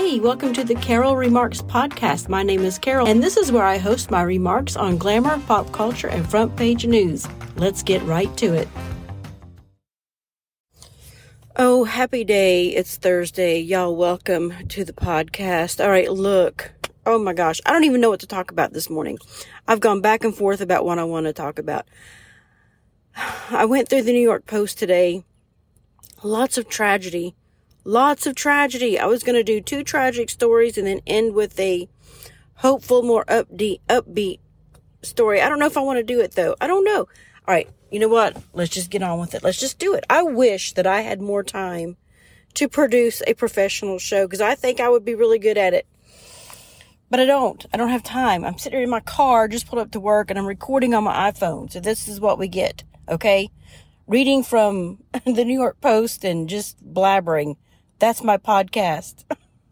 Hey, welcome to the Carol Remarks podcast. My name is Carol, and this is where I host my remarks on glamour, pop culture, and front page news. Let's get right to it. Oh, happy day. It's Thursday. Y'all, welcome to the podcast. All right, look. Oh my gosh. I don't even know what to talk about this morning. I've gone back and forth about what I want to talk about. I went through the New York Post today. Lots of tragedy. I was going to do 2 tragic stories and then end with a hopeful, more upbeat story. I don't know if I want to do it, though. I don't know. All right. You know what? Let's just get on with it. Let's just do it. I wish that I had more time to produce a professional show because I think I would be really good at it. But I don't. I don't have time. I'm sitting in my car, just pulled up to work, and I'm recording on my iPhone. So this is what we get, okay? Reading from the New York Post and just blabbering. That's my podcast.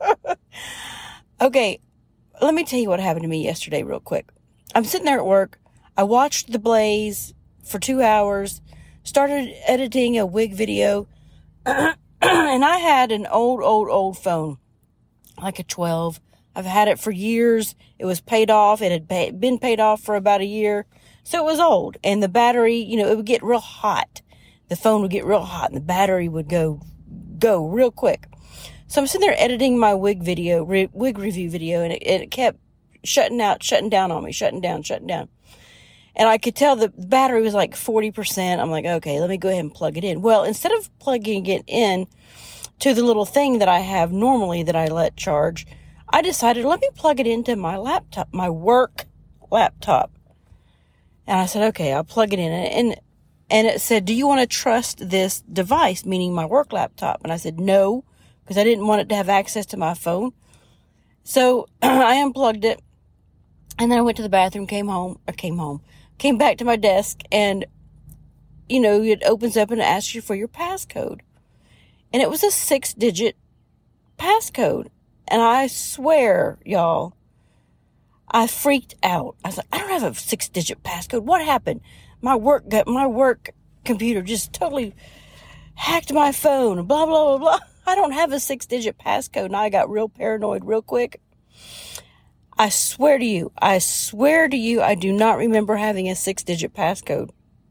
Okay, let me tell you what happened to me yesterday real quick. I'm sitting there at work. I watched The Blaze for 2 hours, started editing a wig video, and I had an old phone, like a 12. I've had it for years. It was paid off. It had been paid off for about a year. So it was old. And the battery, it would get real hot. The phone would get real hot and the battery would go real quick. So I'm sitting there editing my wig review video, and it kept shutting down on me, shutting down. And I could tell the battery was like 40%. I'm like, okay, let me go ahead and plug it in. Well, instead of plugging it in to the little thing that I have normally that I let charge, I decided, let me plug it into my laptop, my work laptop. And I said, okay, I'll plug it in. And it said, do you want to trust this device, meaning my work laptop? And I said, no, because I didn't want it to have access to my phone. So I unplugged it. And then I went to the bathroom, came back to my desk, and, it opens up and asks you for your passcode. And it was a 6-digit passcode. And I swear, y'all, I freaked out. I was like, I don't have a 6-digit passcode. What happened? My work computer just totally hacked my phone, blah, blah, blah, blah. I don't have a 6-digit passcode. And I got real paranoid real quick. I swear to you, I do not remember having a 6-digit passcode.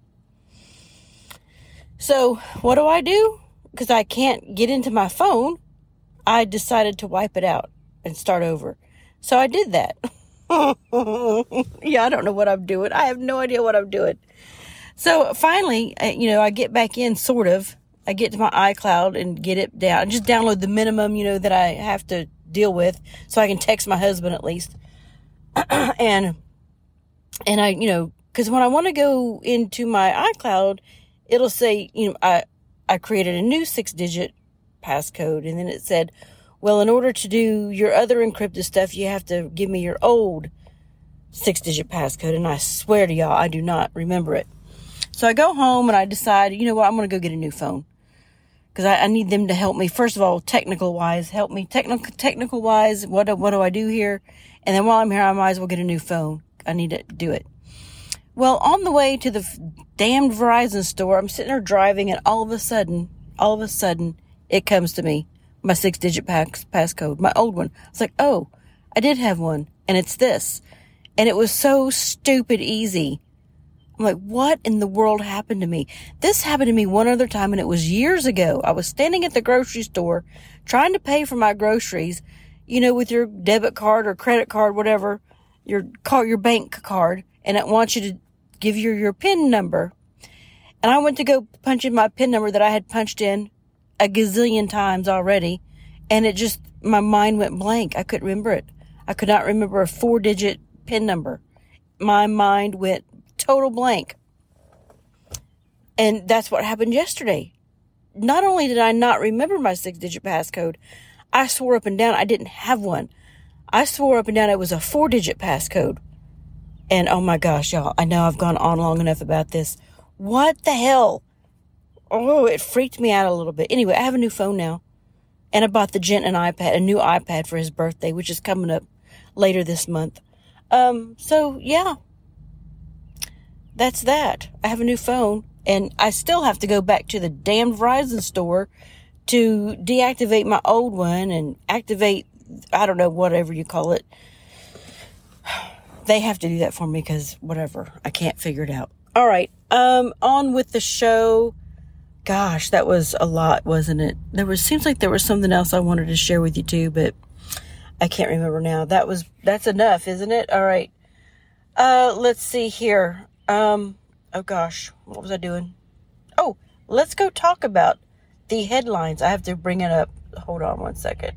So what do? Because I can't get into my phone. I decided to wipe it out and start over. So I did that. Yeah, I don't know what I'm doing. I have no idea what I'm doing. So finally, I get back in, sort of. I get to my iCloud and get it down. I just download the minimum, that I have to deal with so I can text my husband at least. and I, because when I want to go into my iCloud, it'll say, I created a new 6-digit passcode. And then it said, well, in order to do your other encrypted stuff, you have to give me your old 6-digit passcode. And I swear to y'all, I do not remember it. So I go home and I decide, I'm going to go get a new phone. Because I need them to help me. First of all, technical wise, help me. Technical wise, what do I do here? And then while I'm here, I might as well get a new phone. I need to do it. Well, on the way to the damned Verizon store, I'm sitting there driving, and all of a sudden, it comes to me. My 6-digit passcode, my old one. It's like, oh, I did have one, and it's this. And it was so stupid easy. I'm like, what in the world happened to me? This happened to me one other time, and it was years ago. I was standing at the grocery store trying to pay for my groceries, with your debit card or credit card, whatever, your bank card, and it wants you to give your PIN number. And I went to go punch in my PIN number that I had punched in a gazillion times already, and my mind went blank. I couldn't remember it. I could not remember a 4-digit PIN number. My mind went total blank. And that's what happened yesterday. Not only did I not remember my 6-digit passcode, I swore up and down I didn't have one. I swore up and down it was a 4-digit passcode. And oh my gosh, y'all, I know I've gone on long enough about this. What the hell? Oh, it freaked me out a little bit. Anyway, I have a new phone now. And I bought the gent a new iPad for his birthday, which is coming up later this month. So yeah. That's that. I have a new phone, and I still have to go back to the damn Verizon store to deactivate my old one and activate I don't know, whatever you call it. They have to do that for me because whatever. I can't figure it out. All right. On with the show. Gosh, that was a lot, wasn't it? Seems like there was something else I wanted to share with you too, but I can't remember now. That's enough, isn't it? All right. Let's see here. Oh gosh, what was I doing? Oh, let's go talk about the headlines. I have to bring it up. Hold on one second.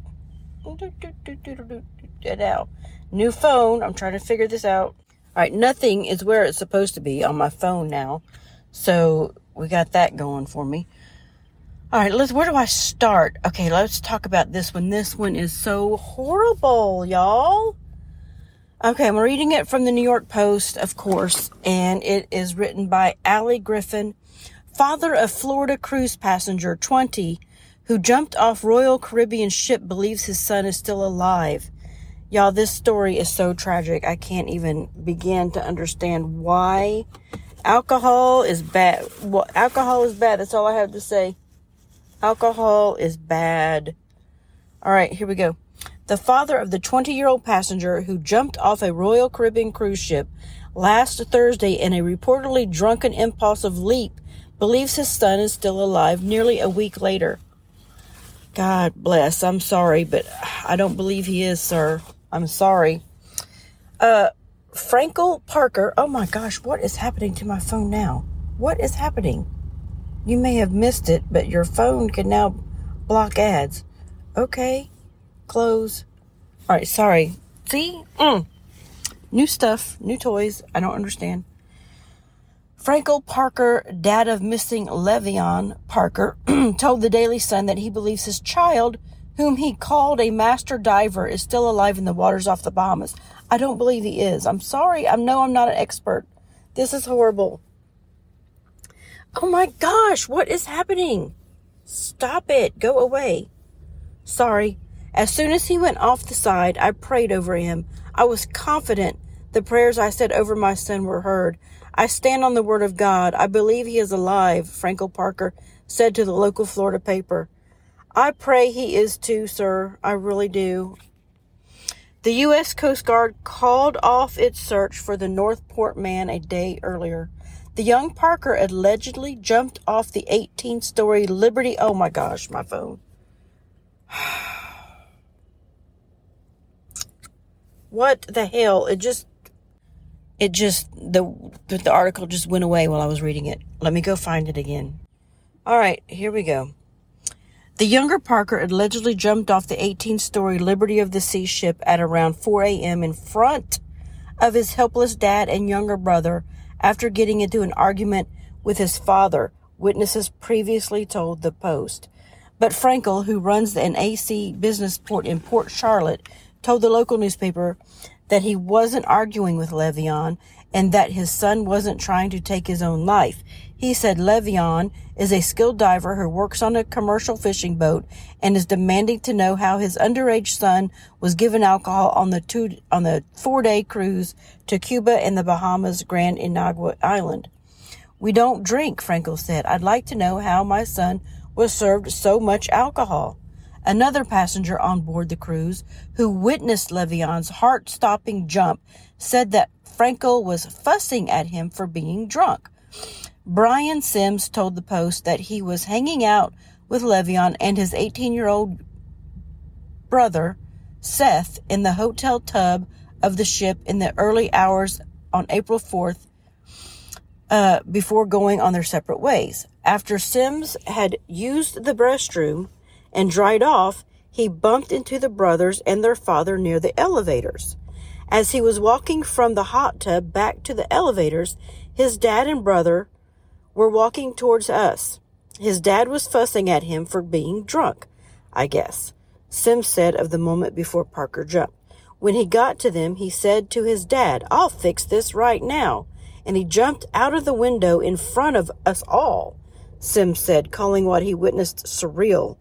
Now, new phone. I'm trying to figure this out. All right, nothing is where it's supposed to be on my phone now. So we got that going for me. All right, where do I start? Okay, let's talk about this one. This one is so horrible, y'all. Okay, I'm reading it from the New York Post, of course, and it is written by Allie Griffin, father of Florida cruise passenger 20, who jumped off Royal Caribbean ship, believes his son is still alive. Y'all, this story is so tragic. I can't even begin to understand why. Alcohol is bad. Well, alcohol is bad. That's all I have to say. Alcohol is bad. All right, here we go. The father of the 20-year-old passenger who jumped off a Royal Caribbean cruise ship last Thursday in a reportedly drunken impulsive leap believes his son is still alive nearly a week later. God bless. I'm sorry, but I don't believe he is, sir. I'm sorry. Frankel Parker. Oh my gosh, what is happening to my phone now? What is happening? You may have missed it, but your phone can now block ads. Okay. Close. All right, sorry. See? New stuff, new toys. I don't understand. Frankel Parker, dad of missing Le'Veon Parker, told the Daily Sun that he believes his child, whom he called a master diver, is still alive in the waters off the Bahamas. I don't believe he is. I'm sorry. I know I'm not an expert. This is horrible. Oh my gosh, what is happening? Stop it. Go away. Sorry. As soon as he went off the side, I prayed over him. I was confident the prayers I said over my son were heard. I stand on the word of God. I believe he is alive, Frankel Parker said to the local Florida paper. I pray he is too, sir. I really do. The U.S. Coast Guard called off its search for the Northport man a day earlier. The young Parker allegedly jumped off the 18-story Liberty. Oh my gosh, my phone. What the hell? The article just went away while I was reading it. Let me go find it again. All right, here we go. The younger Parker allegedly jumped off the 18-story Liberty of the Sea ship at around 4 a.m. in front of his helpless dad and younger brother after getting into an argument with his father, witnesses previously told the Post. But Frankel, who runs an AC business port in Port Charlotte, told the local newspaper that he wasn't arguing with Le'Veon and that his son wasn't trying to take his own life. He said Le'Veon is a skilled diver who works on a commercial fishing boat and is demanding to know how his underage son was given alcohol on the 4-day cruise to Cuba and the Bahamas' Grand Inagua Island. We don't drink, Frankel said. I'd like to know how my son was served so much alcohol. Another passenger on board the cruise, who witnessed Le'Veon's heart-stopping jump, said that Frankel was fussing at him for being drunk. Brian Sims told the Post that he was hanging out with Le'Veon and his 18-year-old brother, Seth, in the hotel tub of the ship in the early hours on April 4th, before going on their separate ways. After Sims had used the restroom and dried off, he bumped into the brothers and their father near the elevators. As he was walking from the hot tub back to the elevators, his dad and brother were walking towards us. His dad was fussing at him for being drunk, I guess, Sims said of the moment before Parker jumped. When he got to them, he said to his dad, "I'll fix this right now." And he jumped out of the window in front of us all, Sims said, calling what he witnessed surreal.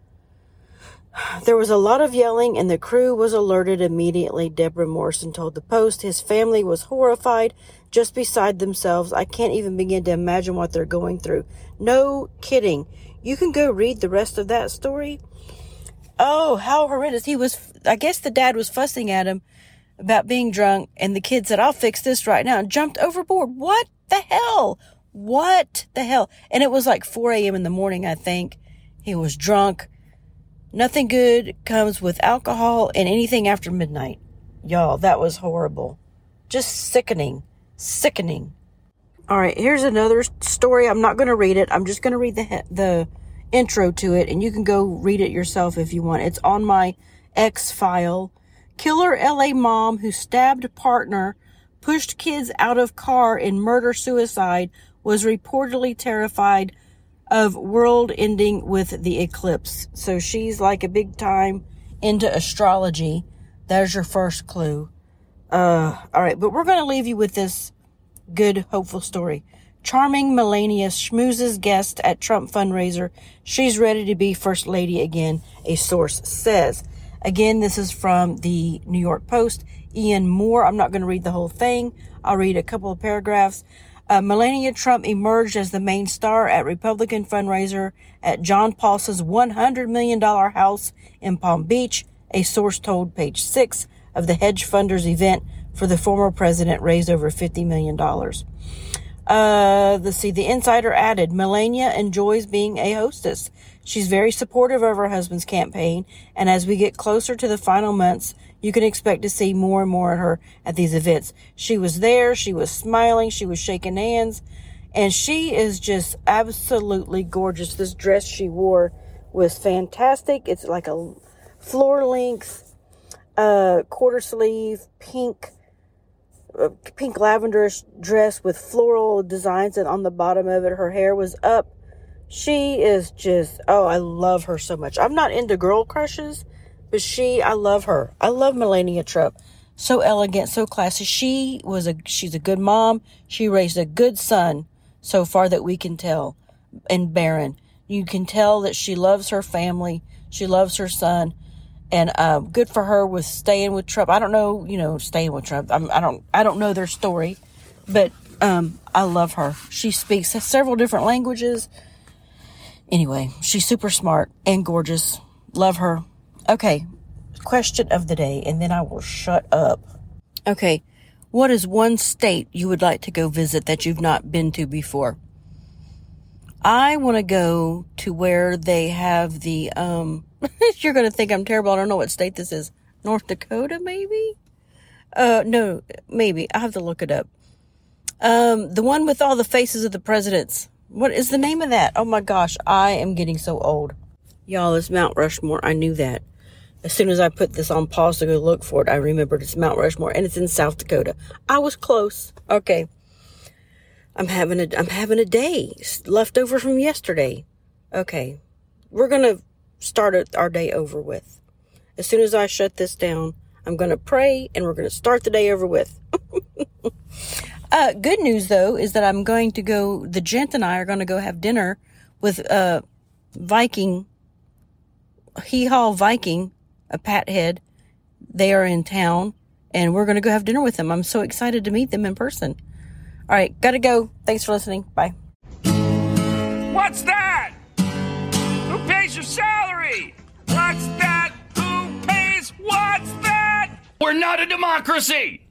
There was a lot of yelling, and the crew was alerted immediately, Deborah Morrison told the Post. His family was horrified, just beside themselves. I can't even begin to imagine what they're going through. No kidding. You can go read the rest of that story. Oh, how horrendous. I guess the dad was fussing at him about being drunk, and the kid said, I'll fix this right now, and jumped overboard. What the hell? What the hell? And it was like 4 a.m. in the morning, I think. He was drunk. Nothing good comes with alcohol and anything after midnight. Y'all, that was horrible. Just sickening. Sickening. All right, here's another story. I'm not going to read it. I'm just going to read the intro to it, and you can go read it yourself if you want. It's on my X file. Killer LA mom who stabbed partner, pushed kids out of car in murder-suicide, was reportedly terrified of world ending with the eclipse. So she's like a big time into astrology. There's your first clue. All right, but we're going to leave you with this good, hopeful story. Charming Melania schmoozes guest at Trump fundraiser. She's ready to be first lady again, a source says. Again, this is from the New York Post. Ian Moore. I'm not going to read the whole thing. I'll read a couple of paragraphs. Melania Trump emerged as the main star at Republican fundraiser at John Paulson's $100 million house in Palm Beach. A source told Page 6 of the hedge funders event for the former president raised over $50 million. Let's see. The insider added, Melania enjoys being a hostess. She's very supportive of her husband's campaign, and as we get closer to the final months, you can expect to see more and more of her at these events. She was there, she was smiling, she was shaking hands, and she is just absolutely gorgeous. This dress she wore was fantastic. It's like a floor-length, quarter sleeve, pink lavenderish dress with floral designs and on the bottom of it. Her hair was up. She is just, I love her so much. I'm not into girl crushes, but I love her. I love Melania Trump. So elegant, so classy. She's a good mom. She raised a good son so far that we can tell. And Barron, you can tell that she loves her family. She loves her son. And good for her with staying with Trump. I don't know, staying with Trump. I don't know their story, but I love her. She speaks several different languages. Anyway, she's super smart and gorgeous. Love her. Okay, question of the day, and then I will shut up. Okay, what is one state you would like to go visit that you've not been to before? I want to go to where they have the, you're going to think I'm terrible. I don't know what state this is. North Dakota, maybe? No, maybe. I have to look it up. The one with all the faces of the presidents. What is the name of that? Oh my gosh, I am getting so old. Y'all, it's Mount Rushmore. I knew that. As soon as I put this on pause to go look for it, I remembered it's Mount Rushmore, and it's in South Dakota. I was close. Okay. I'm having a day left over from yesterday. Okay. We're going to start our day over with. As soon as I shut this down, I'm going to pray, and we're going to start the day over with. Good news, though, is that the gent and I are going to go have dinner with Viking, Hee Haw Viking, a Pathead. They are in town, and we're going to go have dinner with them. I'm so excited to meet them in person. All right, gotta go. Thanks for listening. Bye. What's that? Who pays your salary? What's that? Who pays? What's that? We're not a democracy!